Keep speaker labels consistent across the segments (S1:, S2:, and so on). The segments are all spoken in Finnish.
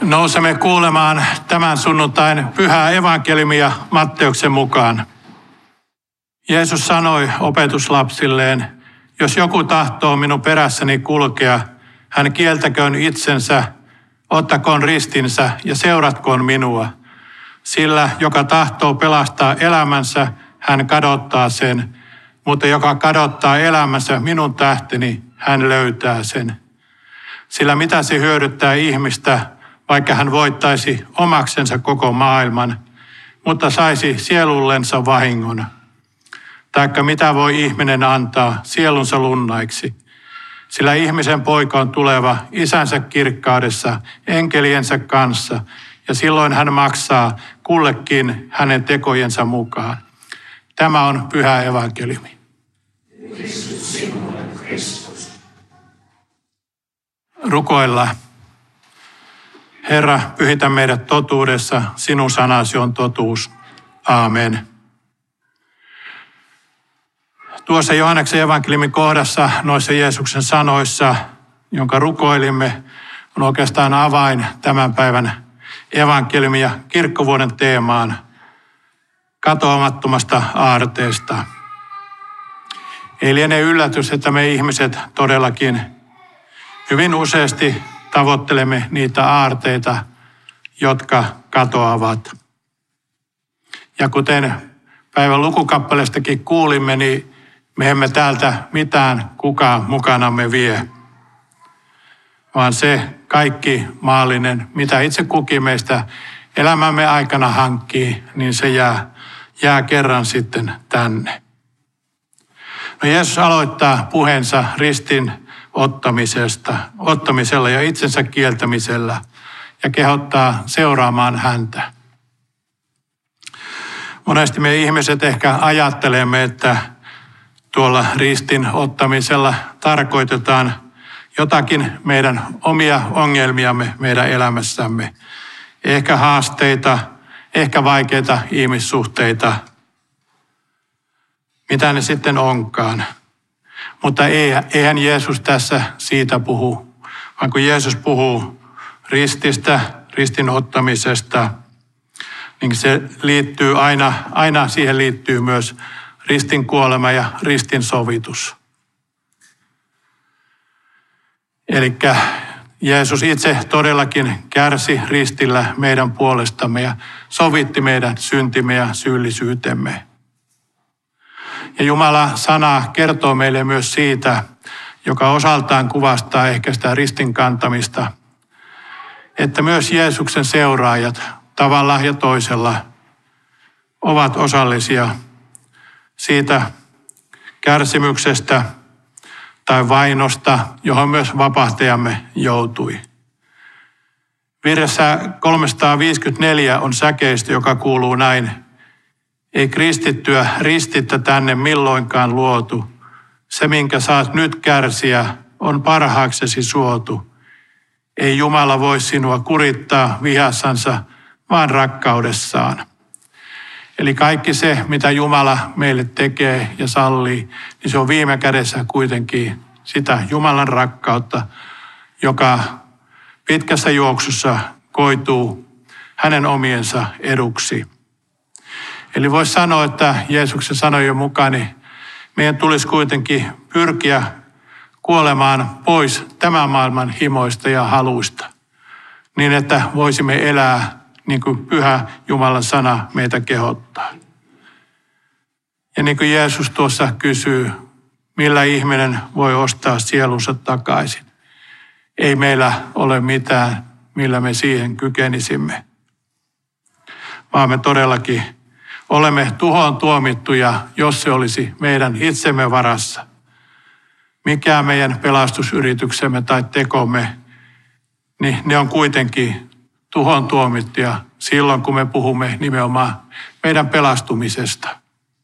S1: Nousemme kuulemaan tämän sunnuntain pyhää evankeliumia Matteuksen mukaan. Jeesus sanoi opetuslapsilleen, jos joku tahtoo minun perässäni kulkea, hän kieltäköön itsensä, ottakoon ristinsä ja seuratkoon minua. Sillä joka tahtoo pelastaa elämänsä, hän kadottaa sen, mutta joka kadottaa elämänsä minun tähteni, hän löytää sen. Sillä mitä se hyödyttää ihmistä, vaikka hän voittaisi omaksensa koko maailman, mutta saisi sielullensa vahingon. Taikka mitä voi ihminen antaa sielunsa lunnaiksi. Sillä ihmisen poika on tuleva isänsä kirkkaudessa enkeliensä kanssa, ja silloin hän maksaa kullekin hänen tekojensa mukaan. Tämä on pyhä evankeliumi. Rukoillaan. Herra, pyhitä meidät totuudessa, sinun sanasi on totuus. Aamen. Tuossa Johanneksen evankeliumin kohdassa, noissa Jeesuksen sanoissa, jonka rukoilimme, on oikeastaan avain tämän päivän evankeliumin ja kirkkovuoden teemaan katoamattomasta aarteesta. Ei liene yllätys, että me ihmiset todellakin hyvin useasti tavoittelemme niitä aarteita, jotka katoavat. Ja kuten päivän lukukappaleestakin kuulimme, niin me emme täältä mitään kukaan mukanamme vie, vaan se kaikki maallinen, mitä itse kukin meistä elämämme aikana hankkii, niin se jää kerran sitten tänne. No Jeesus aloittaa puheensa ristin ottamisella ja itsensä kieltämisellä ja kehottaa seuraamaan häntä. Monesti me ihmiset ehkä ajattelemme, että tuolla ristin ottamisella tarkoitetaan jotakin meidän omia ongelmiamme meidän elämässämme. Ehkä haasteita, ehkä vaikeita ihmissuhteita, mitä ne sitten onkaan. Mutta eihän Jeesus tässä siitä puhu, vaan kun Jeesus puhuu rististä, ristin ottamisesta, niin se liittyy aina siihen liittyy myös ristin kuolema ja ristin sovitus. Eli Jeesus itse todellakin kärsi ristillä meidän puolestamme ja sovitti meidän syntimme ja syyllisyytemme. Ja Jumalan sana kertoo meille myös siitä, joka osaltaan kuvastaa ehkä sitä ristin kantamista, että myös Jeesuksen seuraajat tavalla ja toisella ovat osallisia siitä kärsimyksestä tai vainosta, johon myös vapahtajamme joutui. Virressä 354 on säkeistö, joka kuuluu näin. Ei kristittyä ristittä tänne milloinkaan luotu. Se, minkä saat nyt kärsiä, on parhaaksesi suotu. Ei Jumala voi sinua kurittaa vihassansa, vaan rakkaudessaan. Eli kaikki se, mitä Jumala meille tekee ja sallii, niin se on viime kädessä kuitenkin sitä Jumalan rakkautta, joka pitkässä juoksussa koituu hänen omiensa eduksi. Eli voisi sanoa, että Jeesuksen sanojen mukaan niin meidän tulisi kuitenkin pyrkiä kuolemaan pois tämän maailman himoista ja haluista, niin että voisimme elää niin kuin pyhä Jumalan sana meitä kehottaa. Ja niin kuin Jeesus tuossa kysyy, millä ihminen voi ostaa sielunsa takaisin. Ei meillä ole mitään, millä me siihen kykenisimme, vaan me todellakin olemme tuhoon tuomittuja, jos se olisi meidän itsemme varassa. Mikä meidän pelastusyrityksemme tai tekomme, niin ne on kuitenkin tuhoon tuomittuja silloin, kun me puhumme nimenomaan meidän pelastumisesta.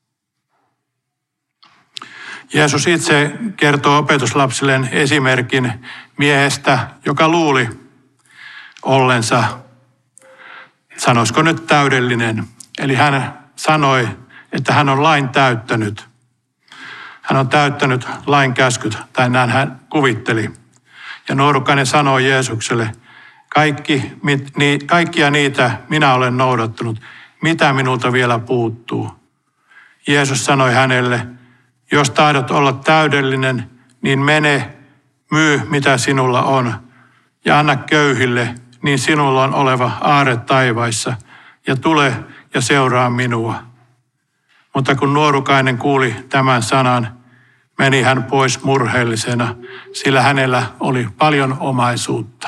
S1: Jeesus itse kertoo opetuslapsilleen esimerkin miehestä, joka luuli ollensa, sanoisiko nyt täydellinen. Eli hän sanoi, että hän on lain täyttänyt. Hän on täyttänyt lain käskyt, tai näin hän kuvitteli. Ja nuorukainen sanoi Jeesukselle, Kaikkia niitä minä olen noudattanut. Mitä minulta vielä puuttuu? Jeesus sanoi hänelle, jos tahdot olla täydellinen, niin mene, myy mitä sinulla on ja anna köyhille, niin sinulla on oleva aarre taivaissa ja tule ja seuraa minua. Mutta kun nuorukainen kuuli tämän sanan, meni hän pois murheellisena, sillä hänellä oli paljon omaisuutta.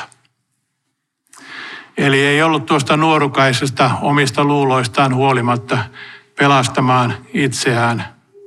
S1: Eli ei ollut tuosta nuorukaisesta omista luuloistaan huolimatta pelastamaan itseään.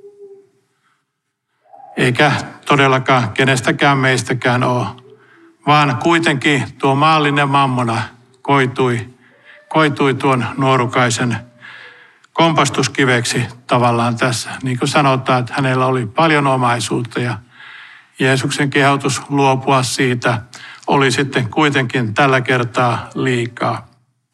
S1: Eikä todellakaan kenestäkään meistäkään ole, vaan kuitenkin tuo maallinen mammona koitui tuon nuorukaisen kompastuskiveksi tavallaan tässä. Niin kuin sanotaan, että hänellä oli paljon omaisuutta ja Jeesuksen kehotus luopua siitä oli sitten kuitenkin tällä kertaa liikaa.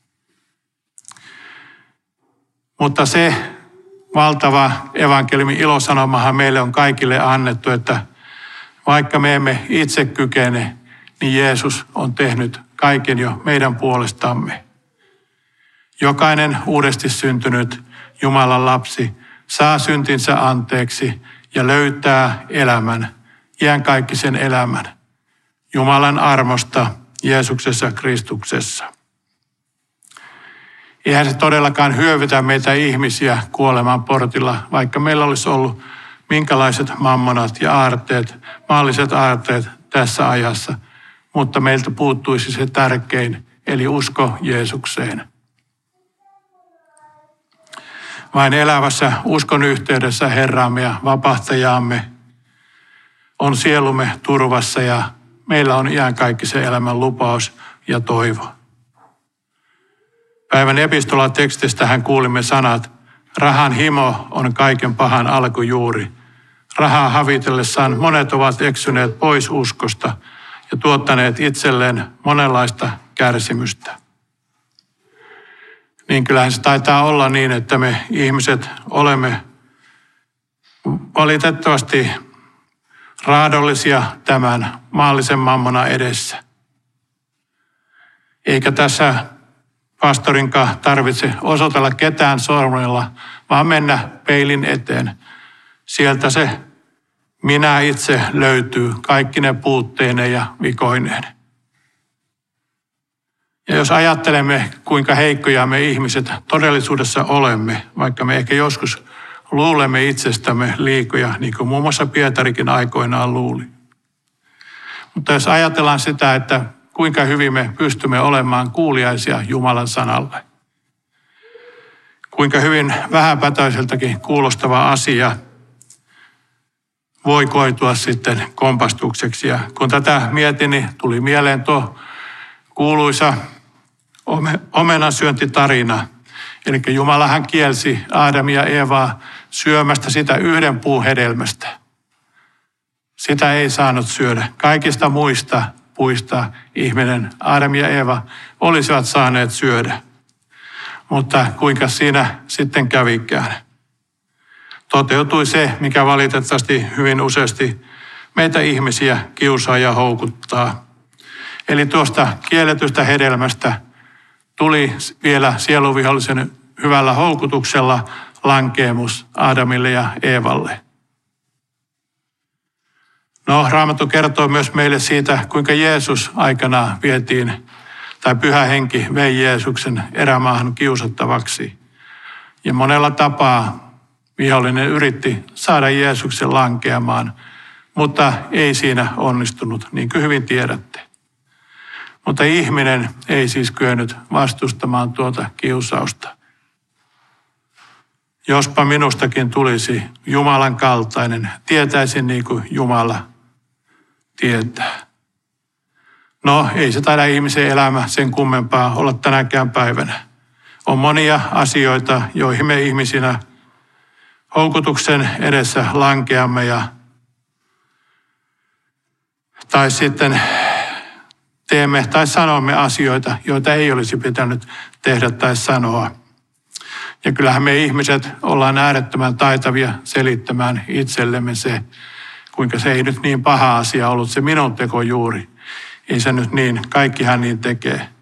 S1: Mutta se valtava evankeliumin ilosanomahan meille on kaikille annettu, että vaikka me emme itse kykene, niin Jeesus on tehnyt kaiken jo meidän puolestamme. Jokainen uudesti syntynyt Jumalan lapsi saa syntinsä anteeksi ja löytää elämän, iankaikkisen elämän, Jumalan armosta Jeesuksessa Kristuksessa. Eihän se todellakaan hyövytä meitä ihmisiä kuoleman portilla, vaikka meillä olisi ollut minkälaiset mammonat ja aarteet, maalliset aarteet tässä ajassa, mutta meiltä puuttuisi se tärkein, eli usko Jeesukseen. Vain elävässä uskon yhteydessä Herraamme ja vapahtajaamme on sielumme turvassa ja meillä on iankaikkisen elämän lupaus ja toivo. Päivän epistolatekstistä hän kuulimme sanat, rahan himo on kaiken pahan alkujuuri. Rahaa havitellessaan monet ovat eksyneet pois uskosta ja tuottaneet itselleen monenlaista kärsimystä. Niin kyllähän se taitaa olla niin, että me ihmiset olemme valitettavasti raadollisia tämän maallisen mammona edessä. Eikä tässä pastorinkaan tarvitse osoitella ketään sormella, vaan mennä peilin eteen. Sieltä se minä itse löytyy kaikkine puutteineen ja vikoineen. Ja jos ajattelemme, kuinka heikkoja me ihmiset todellisuudessa olemme, vaikka me ehkä joskus luulemme itsestämme liikoja, niin kuin muun muassa Pietarikin aikoinaan luuli. Mutta jos ajatellaan sitä, että kuinka hyvin me pystymme olemaan kuuliaisia Jumalan sanalle. Kuinka hyvin vähäpätöiseltäkin kuulostava asia voi koitua sitten kompastukseksi. Ja kun tätä mietin, niin tuli mieleen tuo kuuluisa omenansyöntitarina. Eli Jumalahan kielsi Aadamia ja Eevaa syömästä sitä yhden puun hedelmästä. Sitä ei saanut syödä. Kaikista muista puista ihminen, Aadam ja Eeva, olisivat saaneet syödä. Mutta kuinka siinä sitten kävikään? Toteutui se, mikä valitettavasti hyvin useasti meitä ihmisiä kiusaa ja houkuttaa. Eli tuosta kielletystä hedelmästä tuli vielä sieluvihollisen hyvällä houkutuksella lankeemus Aadamille ja Eevalle. No, Raamattu kertoo myös meille siitä, kuinka Jeesus aikanaan vietiin, tai Pyhä Henki vei Jeesuksen erämaahan kiusattavaksi. Ja monella tapaa vihollinen yritti saada Jeesuksen lankeamaan, mutta ei siinä onnistunut, niin kuin hyvin tiedätte. Mutta ihminen ei siis kyennyt vastustamaan tuota kiusausta. Jospa minustakin tulisi Jumalan kaltainen, tietäisin niin kuin Jumala tietää. No, ei se taida ihmisen elämä sen kummempaa olla tänäkään päivänä. On monia asioita, joihin me ihmisinä houkutuksen edessä lankeamme tai sitten teemme tai sanomme asioita, joita ei olisi pitänyt tehdä tai sanoa. Ja kyllähän me ihmiset ollaan äärettömän taitavia selittämään itsellemme se, kuinka se ei nyt niin paha asia ollut se minun teko juuri. Ei se nyt niin, kaikkihan niin tekee.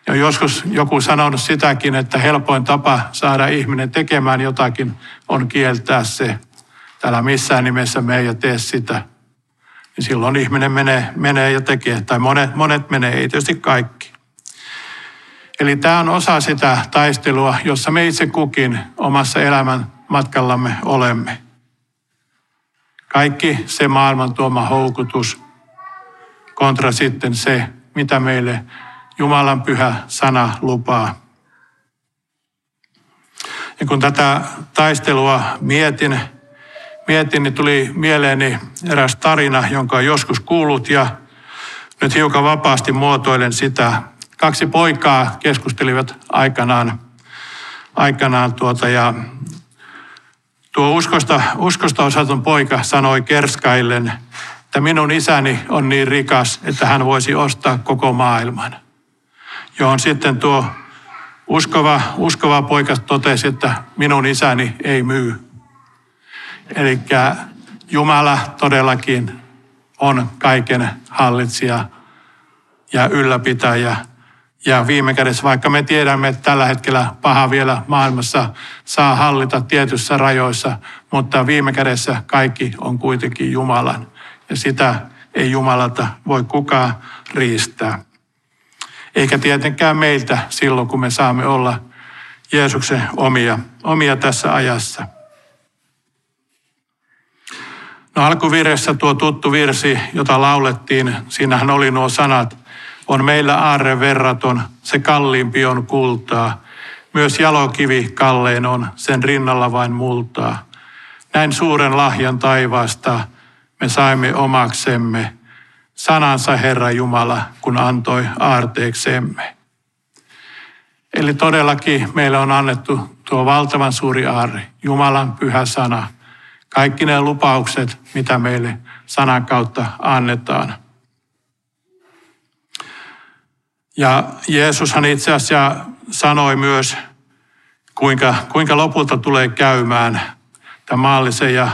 S1: Ja joskus joku sanonut sitäkin, että helpoin tapa saada ihminen tekemään jotakin on kieltää se. Älä missään nimessä mene ja tee sitä. Ja silloin ihminen menee ja tekee, tai monet menee, ei tietysti kaikki. Eli tämä on osa sitä taistelua, jossa me itse kukin omassa elämän matkallamme olemme. Kaikki se maailman tuoma houkutus kontra sitten se, mitä meille Jumalan pyhä sana lupaa. Ja kun tätä taistelua mietin, niin tuli mieleeni eräs tarina, jonka olen joskus kuullut ja nyt hiukan vapaasti muotoilen sitä. 2 poikaa keskustelivat aikanaan ja tuo uskosta osatun poika sanoi kerskaillen, että minun isäni on niin rikas, että hän voisi ostaa koko maailman. Johon sitten tuo uskova poika totesi, että minun isäni ei myy. Eli Jumala todellakin on kaiken hallitsija ja ylläpitäjä. Ja viime kädessä, vaikka me tiedämme, että tällä hetkellä paha vielä maailmassa saa hallita tietyissä rajoissa, mutta viime kädessä kaikki on kuitenkin Jumalan. Ja sitä ei Jumalalta voi kukaan riistää. Eikä tietenkään meiltä silloin, kun me saamme olla Jeesuksen omia tässä ajassa. No alkuvirressä tuo tuttu virsi, jota laulettiin, siinähän oli nuo sanat. On meillä aarre verraton, se kalliimpi on kultaa. Myös jalokivi kallein on, sen rinnalla vain multaa. Näin suuren lahjan taivaasta me saimme omaksemme. Sanansa Herra Jumala, kun antoi aarteeksemme. Eli todellakin meille on annettu tuo valtavan suuri aarre, Jumalan pyhä sana. Kaikki ne lupaukset, mitä meille sanan kautta annetaan. Ja Jeesushan itse asiassa sanoi myös, kuinka lopulta tulee käymään tämän maallisen ja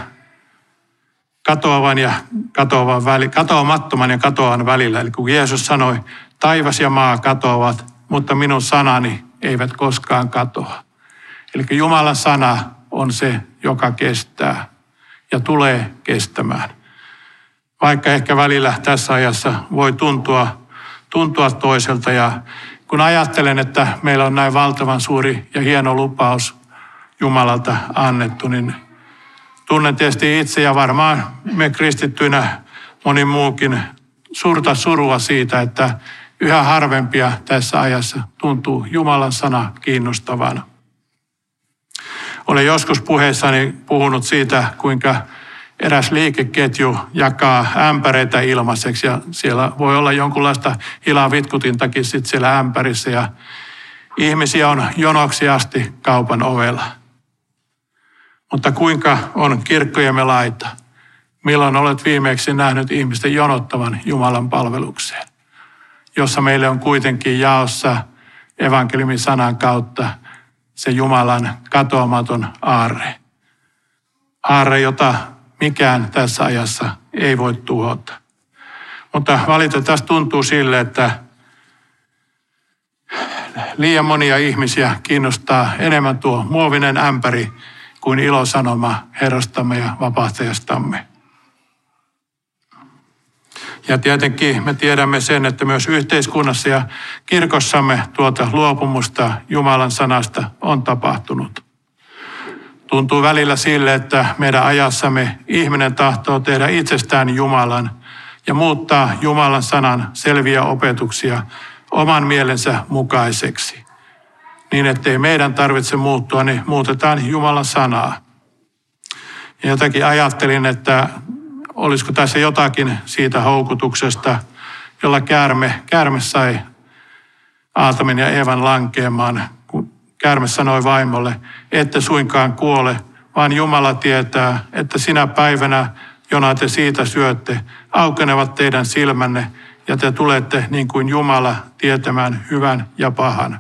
S1: katoamattoman ja katoavan välillä. Eli kun Jeesus sanoi, taivas ja maa katoavat, mutta minun sanani eivät koskaan katoa. Eli Jumalan sana on se, joka kestää ja tulee kestämään. Vaikka ehkä välillä tässä ajassa voi tuntua toiselta. Ja kun ajattelen, että meillä on näin valtavan suuri ja hieno lupaus Jumalalta annettu, niin tunnen tietysti itse ja varmaan me kristittyinä moni muukin suurta surua siitä, että yhä harvempia tässä ajassa tuntuu Jumalan sana kiinnostavana. Olen joskus puheissani puhunut siitä, kuinka eräs liikeketju jakaa ämpäreitä ilmaiseksi ja siellä voi olla jonkunlaista hilavitkutintakin sitten siellä ämpärissä ja ihmisiä on jonoksi asti kaupan ovella. Mutta kuinka on kirkkojemme laita? Milloin olet viimeksi nähnyt ihmisten jonottavan Jumalan palvelukseen, jossa meille on kuitenkin jaossa evankeliumin sanan kautta se Jumalan katoamaton aarre. Aarre, jota mikään tässä ajassa ei voi tuhota. Mutta valitettavasti tuntuu sille, että liian monia ihmisiä kiinnostaa enemmän tuo muovinen ämpäri kuin ilosanoma Herrastamme ja vapahtajastamme. Ja tietenkin me tiedämme sen, että myös yhteiskunnassa ja kirkossamme tuota luopumusta Jumalan sanasta on tapahtunut. Tuntuu välillä sille, että meidän ajassamme ihminen tahtoo tehdä itsestään Jumalan ja muuttaa Jumalan sanan selviä opetuksia oman mielensä mukaiseksi. Niin, ettei meidän tarvitse muuttua, niin muutetaan Jumalan sanaa. Ja jotenkin ajattelin, että olisiko tässä jotakin siitä houkutuksesta, jolla käärme sai Aatamin ja Eevan lankeamaan. Kun käärme sanoi vaimolle, ette suinkaan kuole, vaan Jumala tietää, että sinä päivänä, jona te siitä syötte, aukenevat teidän silmänne ja te tulette niin kuin Jumala tietämään hyvän ja pahan.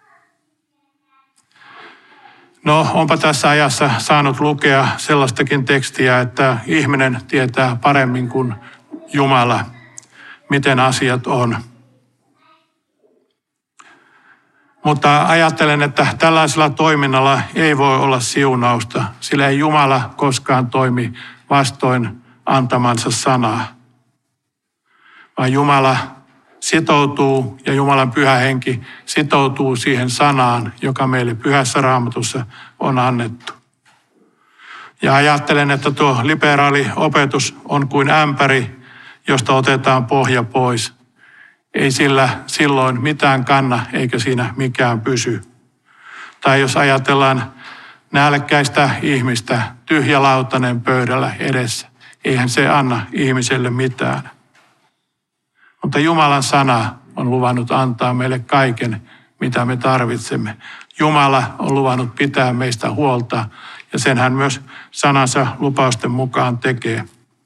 S1: No, onpa tässä ajassa saanut lukea sellaistakin tekstiä, että ihminen tietää paremmin kuin Jumala, miten asiat on. Mutta ajattelen, että tällaisella toiminnalla ei voi olla siunausta, sillä ei Jumala koskaan toimi vastoin antamansa sanaa. Vaan Jumala sitoutuu ja Jumalan pyhä henki sitoutuu siihen sanaan, joka meille Pyhässä Raamatussa on annettu. Ja ajattelen, että tuo liberaali opetus on kuin ämpäri, josta otetaan pohja pois. Ei sillä silloin mitään kanna, eikä siinä mikään pysy. Tai jos ajatellaan nälkäistä ihmistä, tyhjälautainen pöydällä edessä, eihän se anna ihmiselle mitään. Mutta Jumalan sana on luvannut antaa meille kaiken, mitä me tarvitsemme. Jumala on luvannut pitää meistä huolta, ja sen hän myös sanansa lupausten mukaan tekee.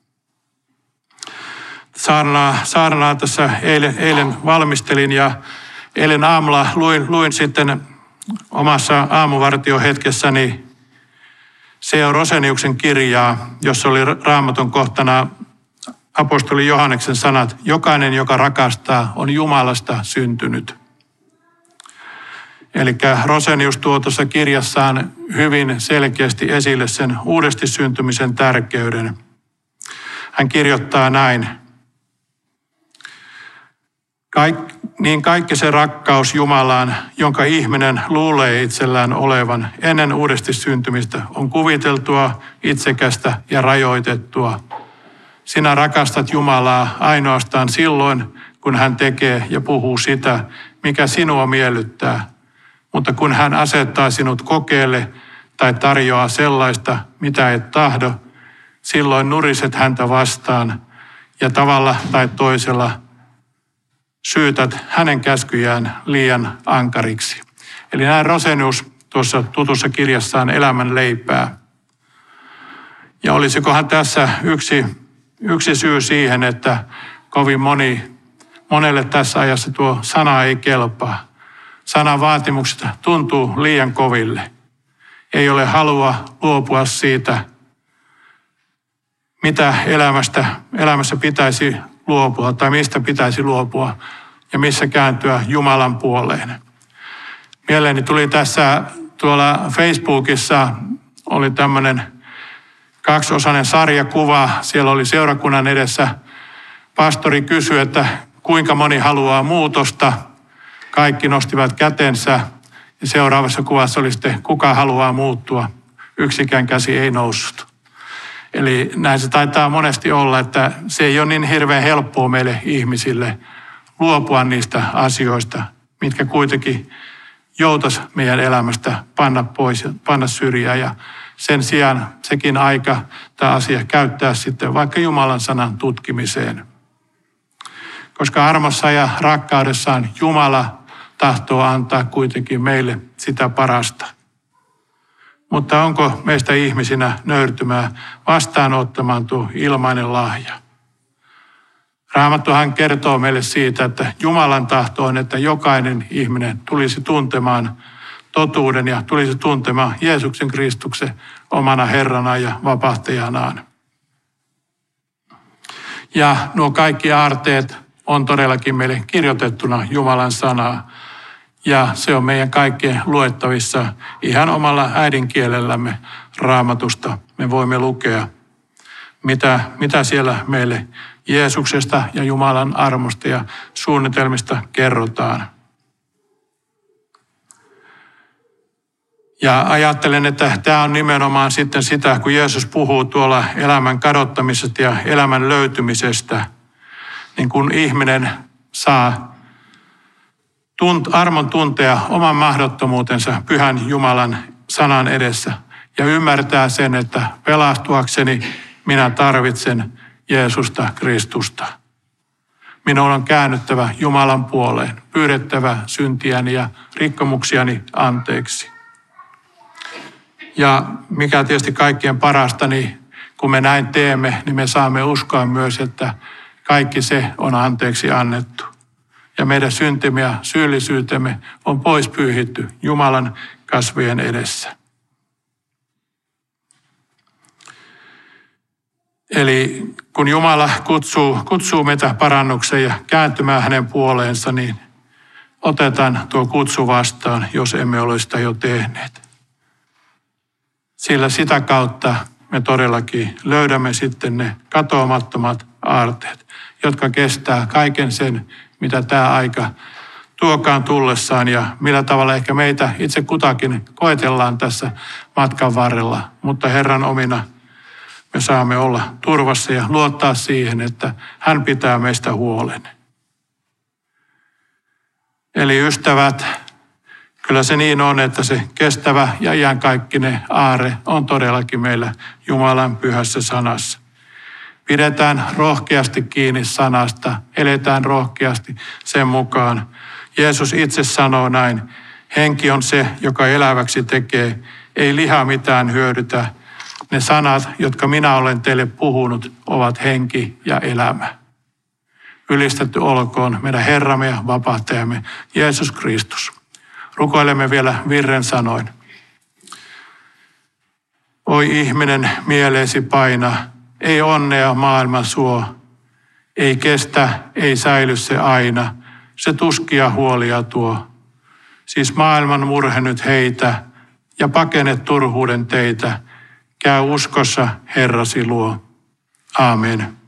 S1: Saarnaa tässä eilen valmistelin ja eilen aamulla luin sitten omassa aamuvartiohetkessäni C.O. Roseniuksen kirjaa, jossa oli Raamatun kohtana apostoli Johanneksen sanat: jokainen, joka rakastaa, on Jumalasta syntynyt. Eli Rosenius tuo tuossa kirjassaan hyvin selkeästi esille sen uudesti syntymisen tärkeyden. Hän kirjoittaa näin: kaikki se rakkaus Jumalaan, jonka ihminen luulee itsellään olevan ennen uudesti syntymistä, on kuviteltua, itsekästä ja rajoitettua. Sinä rakastat Jumalaa ainoastaan silloin, kun hän tekee ja puhuu sitä, mikä sinua miellyttää. Mutta kun hän asettaa sinut kokeelle tai tarjoaa sellaista, mitä et tahdo, silloin nuriset häntä vastaan ja tavalla tai toisella syytät hänen käskyjään liian ankariksi. Eli näin Rosenius tuossa tutussa kirjassaan Elämän leipää. Ja olisikohan tässä yksi syy siihen, että kovin monelle tässä ajassa tuo sana ei kelpaa. Sanan vaatimukset tuntuu liian koville. Ei ole halua luopua siitä, mitä elämässä pitäisi luopua tai mistä pitäisi luopua ja missä kääntyä Jumalan puoleen. Mieleeni tuli tässä tuolla Facebookissa oli tämmöinen 2-osainen sarjakuva. Siellä oli seurakunnan edessä. Pastori kysyi, että kuinka moni haluaa muutosta. Kaikki nostivat kätensä ja seuraavassa kuvassa oli sitten, kuka haluaa muuttua. Yksikään käsi ei noussut. Eli näin se taitaa monesti olla, että se ei ole niin hirveän helppoa meille ihmisille luopua niistä asioista, mitkä kuitenkin joutas meidän elämästä panna pois ja panna syrjään. Ja sen sijaan sekin aika tämä asia käyttää sitten vaikka Jumalan sanan tutkimiseen. Koska armossa ja rakkaudessaan Jumala tahtoo antaa kuitenkin meille sitä parasta. Mutta onko meistä ihmisinä nöyrtymää vastaanottamaan tuo ilmainen lahja? Raamattuhan kertoo meille siitä, että Jumalan tahto on, että jokainen ihminen tulisi tuntemaan totuuden ja tulisi tuntemaan Jeesuksen Kristuksen omana Herrana ja vapahtajanaan. Ja nuo kaikki aarteet on todellakin meille kirjoitettuna Jumalan sanaa. Ja se on meidän kaikkien luettavissa ihan omalla äidinkielellämme Raamatusta. Me voimme lukea, mitä siellä meille Jeesuksesta ja Jumalan armosta ja suunnitelmista kerrotaan. Ja ajattelen, että tämä on nimenomaan sitten sitä, kun Jeesus puhuu tuolla elämän kadottamisesta ja elämän löytymisestä, niin kun ihminen saa armon tuntea oman mahdottomuutensa pyhän Jumalan sanan edessä ja ymmärtää sen, että pelastuakseni minä tarvitsen Jeesusta Kristusta. Minun on käännyttävä Jumalan puoleen, pyydettävä syntiäni ja rikkomuksiani anteeksi. Ja mikä tietysti kaikkien parasta, niin kun me näin teemme, niin me saamme uskoa myös, että kaikki se on anteeksi annettu. Ja meidän syntimme ja syyllisyytemme on pois pyyhitty Jumalan kasvojen edessä. Eli kun Jumala kutsuu meitä parannukseen ja kääntymään hänen puoleensa, niin otetaan tuo kutsu vastaan, jos emme ole sitä jo tehneet. Sillä sitä kautta me todellakin löydämme sitten ne katoamattomat aarteet, jotka kestää kaiken sen, mitä tämä aika tuokaan tullessaan ja millä tavalla ehkä meitä itse kutakin koetellaan tässä matkan varrella. Mutta Herran omina me saamme olla turvassa ja luottaa siihen, että hän pitää meistä huolen. Eli ystävät, kyllä se niin on, että se kestävä ja iankaikkinen aarre on todellakin meillä Jumalan pyhässä sanassa. Pidetään rohkeasti kiinni sanasta, eletään rohkeasti sen mukaan. Jeesus itse sanoo näin, henki on se, joka eläväksi tekee, ei liha mitään hyödytä. Ne sanat, jotka minä olen teille puhunut, ovat henki ja elämä. Ylistetty olkoon meidän Herramme ja vapahtajamme Jeesus Kristus. Rukoilemme vielä virren sanoin. Oi ihminen, mieleesi paina, ei onnea maailma suo. Ei kestä, ei säily se aina, se tuskia huolia tuo. Siis maailman murhe nyt heitä ja pakene turhuuden teitä. Käy uskossa Herrasi luo. Aamen.